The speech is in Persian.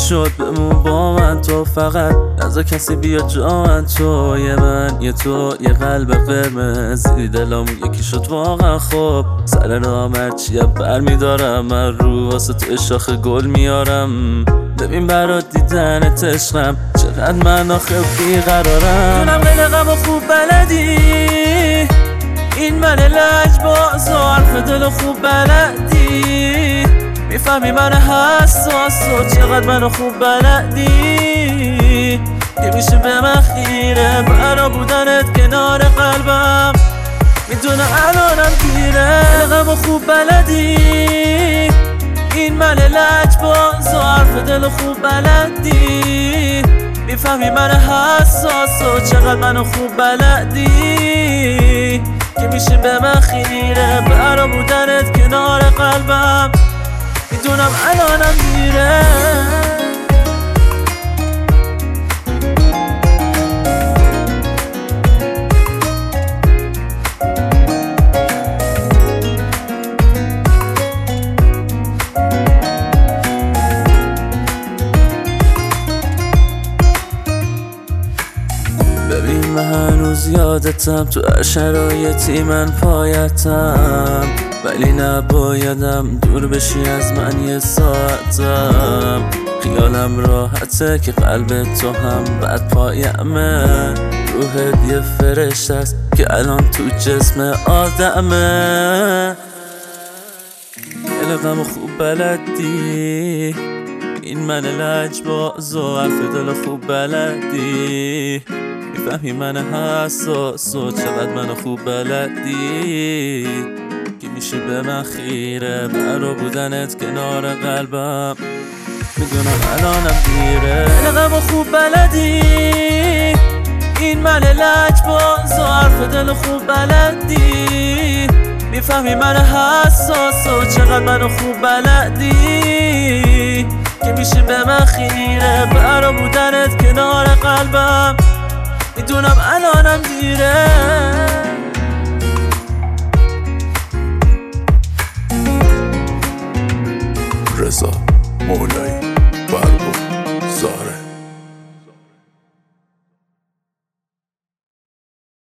شد بمون با من تو، فقط نذار کسی بیا جا من. تو یه من یه تو یه قلب قرمز، دلمون یکی شد واقعا. خب سر راه مرچیه بر میدارم، من رو واسه تو شاخ گل میارم. ببین برات دیدنت عشقم، چقدر من آخه بیقرارم. دونم قلقم و خوب بلدی، این من لجباز و حرف دل خوب بلدی. میفهمی من حساس و چقدر منو خوب بلدی. که میشه به من خیره برا بودنت کنار قلبم. میدونم الانم دیره، قلقم و خوب بلدی، این من لجباز و حرف دل خوب بلدی. میفهمی من حساس و چقدر منو خوب بلدی. که میشه به من خیره برا بودنت کنار قلبم. میدونم الانم دیره. ببین من هنوز یادتم، تو هر شرایطی من پایتم. ولی نبایدم دور بشی از من یه ساعتم. خیالم راحته که قلب تو هم بد پایمه. روحت یه فرشته است که الان تو جسم آدمه. قلقم خوب بلدی، این من لجباز و حرف دل خوب بلدی. میفهمی من حساس و چقدر منو خوب بلدی. که میشه به من خیره برا بودنت کنار قلبم. میدونم الانم دیره، قلقم خوب بلدی، این من لجباز و حرف دل خوب بلدی. میفهمی من حساس و چقدر منو خوب بلدی. که میشه به من خیره برا بودنت کنار قلبم. میدونم الانم دیره.